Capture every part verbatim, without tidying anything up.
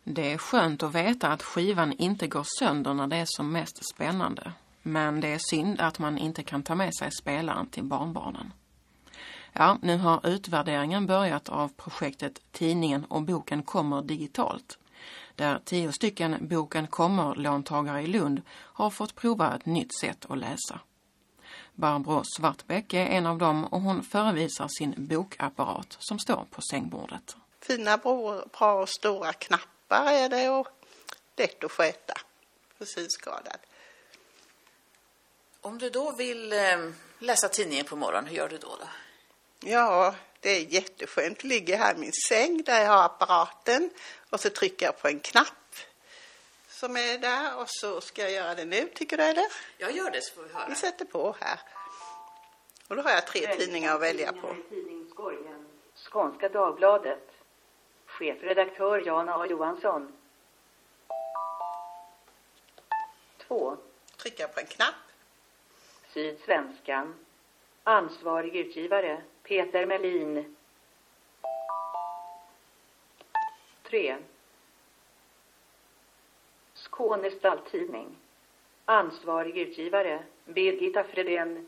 Det är skönt att veta att skivan inte går sönder när det är som mest spännande. Men det är synd att man inte kan ta med sig spelaren till barnbarnen. Ja, nu har utvärderingen börjat av projektet Tidningen och boken kommer digitalt. Där tio stycken boken kommer låntagare i Lund har fått prova ett nytt sätt att läsa. Barbro Svartbäck är en av dem och hon förevisar sin bokapparat som står på sängbordet. Fina, bra och stora knappar är det och lätt att sköta för synskadad. Om du då vill läsa tidningen på morgonen, hur gör du då då? Ja, det är jätteskönt. Jag ligger här i min säng där jag har apparaten och så trycker jag på en knapp som är där och så ska jag göra det nu, tycker du eller? Jag gör det så får vi höra. Vi sätter på här. Och då har jag tre tidningar att välja på. Tidningskorgen. Skånska Dagbladet. Chefredaktör Jan A. Johansson. två. Trycka på en knapp. Sydsvenskan. Ansvarig utgivare Peter Melin. tre. Skånes Stalltidning. Ansvarig utgivare Birgitta Fredén.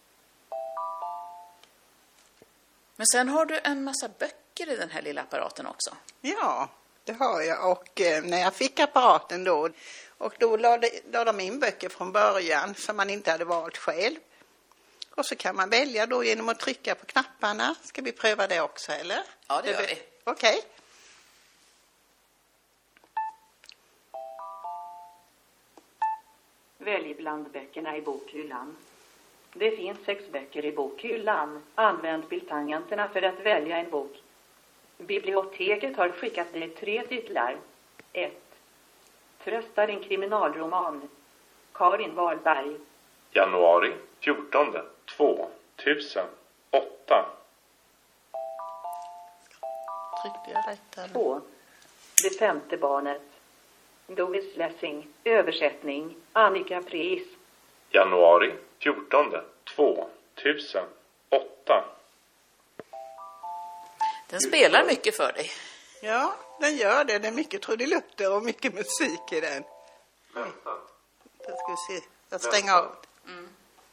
Men sen har du en massa böcker i den här lilla apparaten också. Ja, det har jag. Och eh, när jag fick apparaten då, och då lade, lade de in böcker från början som man inte hade valt själv. Och så kan man välja då genom att trycka på knapparna. Ska vi pröva det också, eller? Ja, det gör vi. Okej. Okay. Välj bland böckerna i bokhyllan. Det finns sex böcker i bokhyllan. Använd bildtangenterna för att välja en bok. Biblioteket har skickat dig tre titlar. ett. Trösta din kriminalroman. Karin Wahlberg. Januari fjortonde två tusen åtta. Tryckte jag rätt eller? två. Det femte barnet. Doris Lessing. Översättning. Annika Pris. Januari fjortonde två tusen åtta. Den spelar mycket för dig. Ja, den gör det. Det är mycket trudelutter och mycket musik i den. Vänta. Då ska vi se. Jag stänger av. Mm.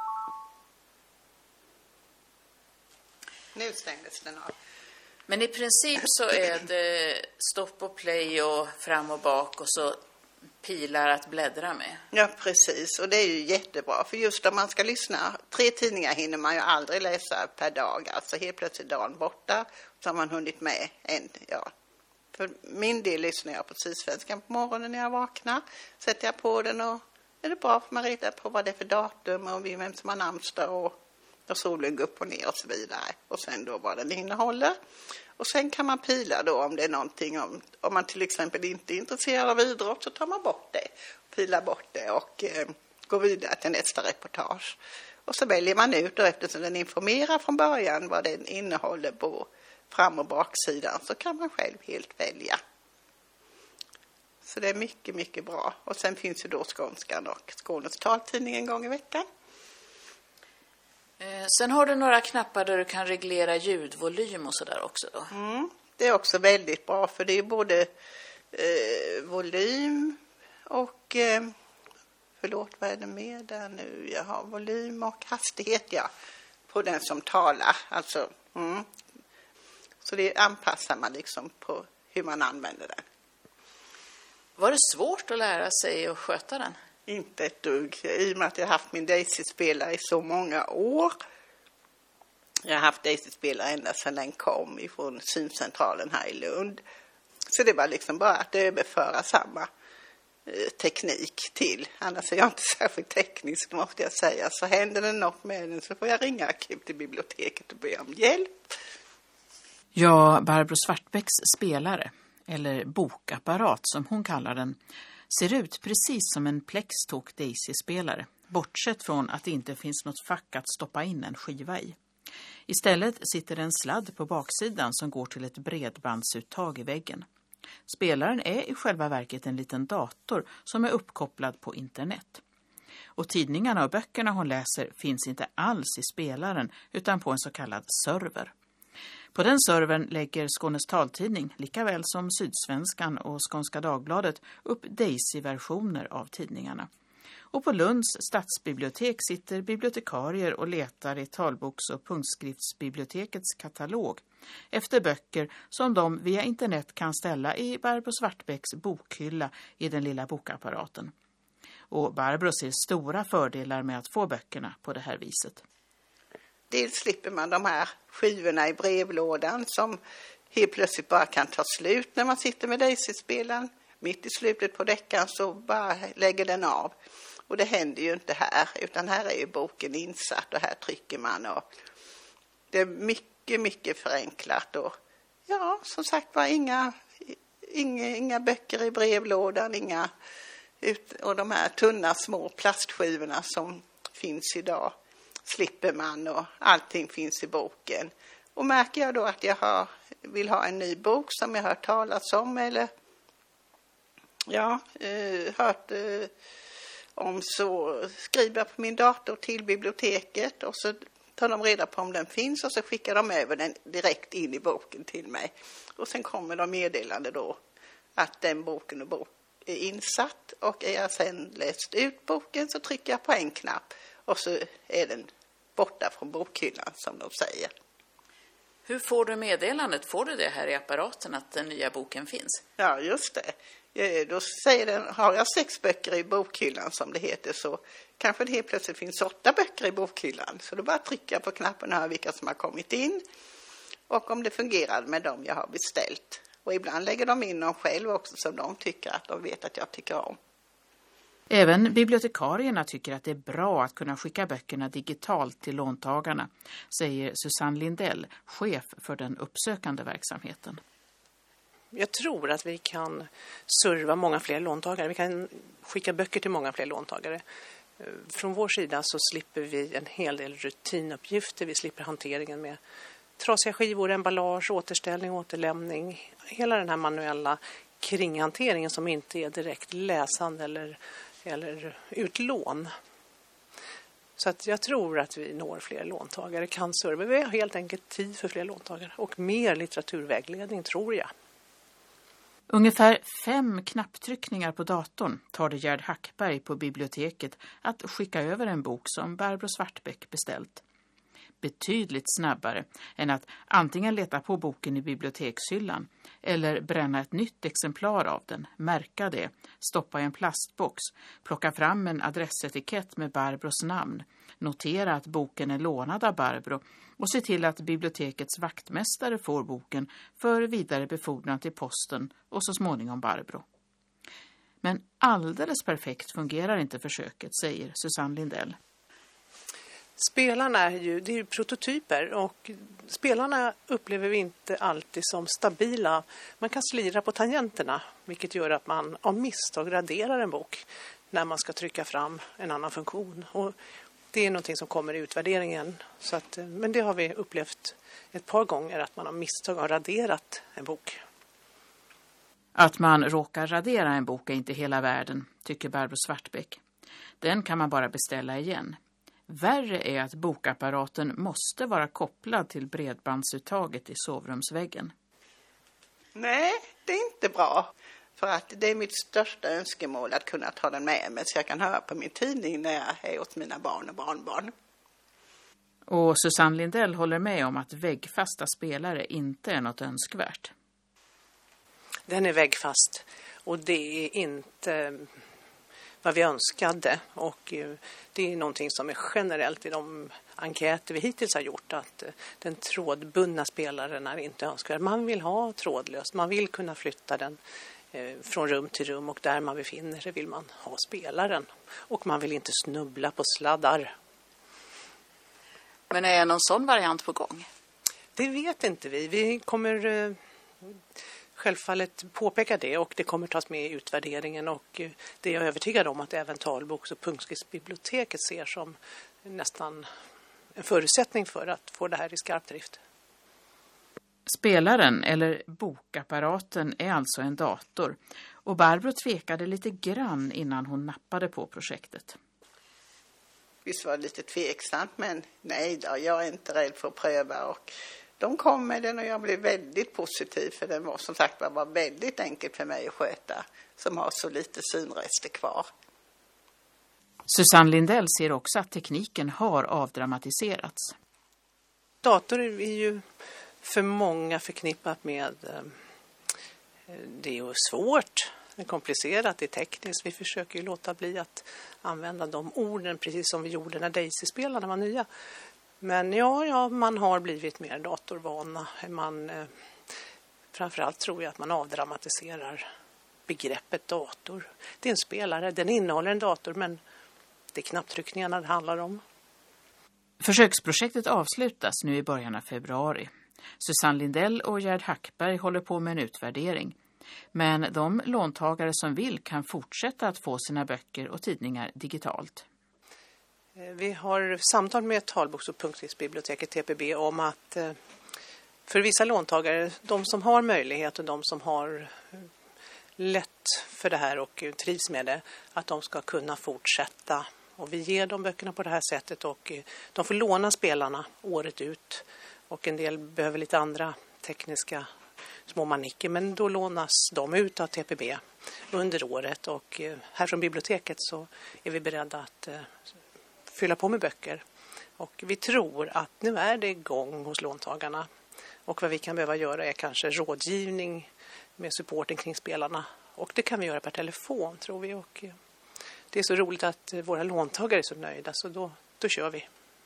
Nu stängdes den av. Men i princip så är det stopp och play och fram och bak och så pilar att bläddra med. Ja, precis. Och det är ju jättebra. För just om man ska lyssna, tre tidningar hinner man ju aldrig läsa per dag. Alltså helt plötsligt dagen borta så har man hunnit med en, ja. För min del lyssnar jag på Sydsvenskan på morgonen när jag vaknar. Sätter jag på den och är det bra för man reda på vad det är för datum och vem som har namnsdag och, och solen går upp och ner och så vidare. Och sen då vad den innehåller. Och sen kan man pila då om det är någonting, om, om man till exempel inte är intresserad av idrott så tar man bort det. Pilar bort det och eh, går vidare till nästa reportage. Och så väljer man ut då eftersom den informerar från början vad den innehåller på fram- och baksidan så kan man själv helt välja. Så det är mycket, mycket bra. Och sen finns ju då Skånskan och Skånes taltidning en gång i veckan. Eh, sen har du några knappar där du kan reglera ljudvolym och sådär också då. Mm, det är också väldigt bra för det är både eh, volym och eh, förlåt vad är det med där nu? Jag har volym och hastighet ja, på den som talar. Alltså, mm. Så det anpassar man liksom på hur man använder den. Var det svårt att lära sig att sköta den? Inte ett dugg. I och med att jag har haft min Daisy-spelare i så många år. Jag har haft Daisy-spelare ända sedan den kom ifrån syncentralen här i Lund. Så det var liksom bara att överföra samma eh, teknik till. Annars är jag inte särskilt teknisk, måste jag säga. Så händer det något med den så får jag ringa akut till biblioteket och be om hjälp. Ja, Barbro Svartbäcks spelare, eller bokapparat som hon kallar den, ser ut precis som en Plextalk Daisy-spelare, bortsett från att det inte finns något fack att stoppa in en skiva i. Istället sitter en sladd på baksidan som går till ett bredbandsuttag i väggen. Spelaren är i själva verket en liten dator som är uppkopplad på internet. Och tidningarna och böckerna hon läser finns inte alls i spelaren utan på en så kallad server. På den servern lägger Skånes taltidning, lika väl som Sydsvenskan och Skånska Dagbladet, upp Daisy-versioner av tidningarna. Och på Lunds stadsbibliotek sitter bibliotekarier och letar i talboks- och punktskriftsbibliotekets katalog efter böcker som de via internet kan ställa i Barbro Svartbäcks bokhylla i den lilla bokapparaten. Och Barbro ser stora fördelar med att få böckerna på det här viset. Dels slipper man de här skivorna i brevlådan som helt plötsligt bara kan ta slut när man sitter med Daisy-spelaren. Mitt i slutet på veckan så bara lägger den av. Och det händer ju inte här, utan här är ju boken insatt och här trycker man. Och det är mycket, mycket förenklat. Och ja, som sagt var, inga, inga, inga böcker i brevlådan, inga, och de här tunna små plastskivorna som finns idag slipper man och allting finns i boken. Och märker jag då att jag har, vill ha en ny bok som jag har hört talas om eller ja, eh, hört eh, om, så skriver jag på min dator till biblioteket och så tar de reda på om den finns och så skickar de över den direkt in i boken till mig. Och sen kommer de meddelande då att den boken och bok är insatt, och är jag sen läst ut boken så trycker jag på en knapp och så är den borta från bokhyllan, som de säger. Hur får du meddelandet? Får du det här i apparaten att den nya boken finns? Ja, just det. Då säger den, har jag sex böcker i bokhyllan som det heter, så kanske det helt plötsligt finns åtta böcker i bokhyllan. Så då bara trycker jag på knappen och hör vilka som har kommit in och om det fungerar med dem jag har beställt. Och ibland lägger de in dem själv också som de tycker att de vet att jag tycker om. Även bibliotekarierna tycker att det är bra att kunna skicka böckerna digitalt till låntagarna, säger Susanne Lindell, chef för den uppsökande verksamheten. Jag tror att vi kan serva många fler låntagare. Vi kan skicka böcker till många fler låntagare. Från vår sida så slipper vi en hel del rutinuppgifter. Vi slipper hanteringen med trasiga skivor, emballage, återställning, återlämning. Hela den här manuella kringhanteringen som inte är direkt läsande eller, eller utlån. Så att jag tror att vi når fler låntagare, kan serva. Vi har helt enkelt tid för fler låntagare och mer litteraturvägledning, tror jag. Ungefär fem knapptryckningar på datorn tar det Gerd Hackberg på biblioteket att skicka över en bok som Barbro Svartbäck beställt. Betydligt snabbare än att antingen leta på boken i bibliotekshyllan eller bränna ett nytt exemplar av den, märka det, stoppa i en plastbox, plocka fram en adressetikett med Barbros namn, notera att boken är lånad av Barbro och se till att bibliotekets vaktmästare får boken för vidare befordran till posten och så småningom Barbro. Men alldeles perfekt fungerar inte försöket, säger Susanne Lindell. Spelarna är ju, det är ju prototyper och spelarna upplever vi inte alltid som stabila. Man kan slira på tangenterna, vilket gör att man av misstag raderar en bok när man ska trycka fram en annan funktion. Och det är någonting som kommer i utvärderingen. Så att, men det har vi upplevt ett par gånger, att man av misstag har raderat en bok. Att man råkar radera en bok är inte hela världen, tycker Barbro Svartbäck. Den kan man bara beställa igen. Värre är att bokapparaten måste vara kopplad till bredbandsuttaget i sovrumsväggen. Nej, det är inte bra. För att det är mitt största önskemål att kunna ta den med mig så jag kan höra på min tidning när jag är åt mina barn och barnbarn. Och Susanne Lindell håller med om att väggfasta spelare inte är något önskvärt. Den är väggfast och det är inte vad vi önskade, och det är någonting som är generellt i de enkäter vi hittills har gjort, att den trådbundna spelaren är inte önskvärd. Man vill ha trådlöst, man vill kunna flytta den från rum till rum, och där man befinner sig vill man ha spelaren, och man vill inte snubbla på sladdar. Men är någon sån variant på gång? Det vet inte vi. Vi kommer självfallet påpeka det, och det kommer tas med i utvärderingen, och det är jag övertygad om att även talboks- och punktskriftsbiblioteket ser som nästan en förutsättning för att få det här i skarp drift. Spelaren, eller bokapparaten, är alltså en dator, och Barbro tvekade lite grann innan hon nappade på projektet. Visst var det lite tveksamt, men nej då, jag är inte rädd för att pröva, och de kom med den och jag blev väldigt positiv för den var som sagt var väldigt enkelt för mig att sköta som har så lite synrester kvar. Susanne Lindell ser också att tekniken har avdramatiserats. Dator är ju för många förknippat med det är ju svårt, det är komplicerat, det är tekniskt. Vi försöker ju låta bli att använda de orden precis som vi gjorde när Daisy-spelarna var nya. Men ja, ja, man har blivit mer datorvana. Man, eh, framförallt tror jag att man avdramatiserar begreppet dator. Det är en spelare, den innehåller en dator men det är knapptryckningarna det handlar om. Försöksprojektet avslutas nu i början av februari. Susanne Lindell och Gerd Hackberg håller på med en utvärdering. Men de låntagare som vill kan fortsätta att få sina böcker och tidningar digitalt. Vi har samtal med Talboks- och punktskriftsbiblioteket T P B om att för vissa låntagare, de som har möjlighet och de som har lätt för det här och trivs med det, att de ska kunna fortsätta. Och vi ger dem böckerna på det här sättet och de får låna spelarna året ut. Och en del behöver lite andra tekniska små manicker, men då lånas de ut av T P B under året. Och här från biblioteket så är vi beredda att fylla på med böcker. Och vi tror att nu är det igång hos låntagarna. Och vad vi kan behöva göra är kanske rådgivning med supporten kring spelarna. Och det kan vi göra per telefon tror vi. Och det är så roligt att våra låntagare är så nöjda så då, då kör vi.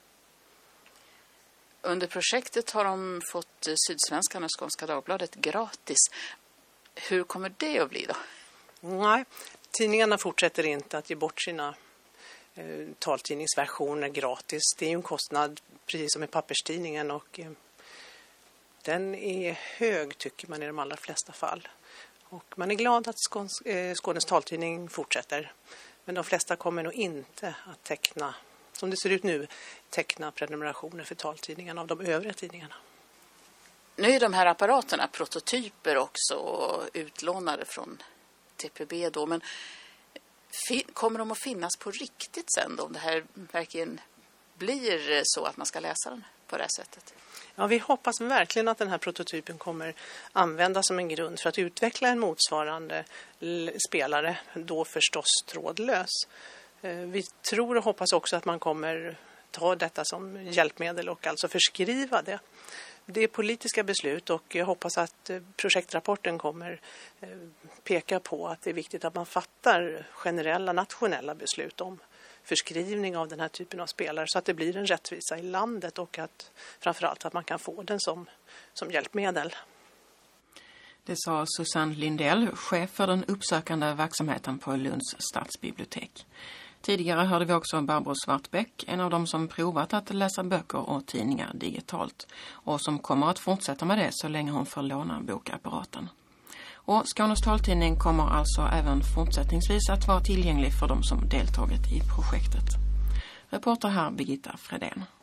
Under projektet har de fått Sydsvenskan och Skånska Dagbladet gratis. Hur kommer det att bli då? Nej, tidningarna fortsätter inte att ge bort sina eh, taltidningsversioner gratis. Det är ju en kostnad precis som i papperstidningen och eh, den är hög tycker man i de allra flesta fall. Och man är glad att Skåns, eh, Skånes taltidning fortsätter. Men de flesta kommer nog inte att teckna, som det ser ut nu, teckna prenumerationer för taltidningarna av de övriga tidningarna. Nu är de här apparaterna prototyper också utlånade från T P B då, men kommer de att finnas på riktigt sen då, om det här verkligen blir så att man ska läsa den på det här sättet? Ja, vi hoppas verkligen att den här prototypen kommer användas som en grund för att utveckla en motsvarande spelare, då förstås trådlös. Vi tror och hoppas också att man kommer ta detta som hjälpmedel och alltså förskriva det. Det är politiska beslut och jag hoppas att projektrapporten kommer peka på att det är viktigt att man fattar generella nationella beslut om förskrivning av den här typen av spelare så att det blir en rättvisa i landet och att framförallt att man kan få den som, som hjälpmedel. Det sa Susanne Lindell, chef för den uppsökande verksamheten på Lunds stadsbibliotek. Tidigare hörde vi också Barbro Svartbäck, en av dem som provat att läsa böcker och tidningar digitalt och som kommer att fortsätta med det så länge hon får låna bokapparaten. Och Skånes taltidning kommer alltså även fortsättningsvis att vara tillgänglig för de som deltagit i projektet. Reporter här Birgitta Fredén.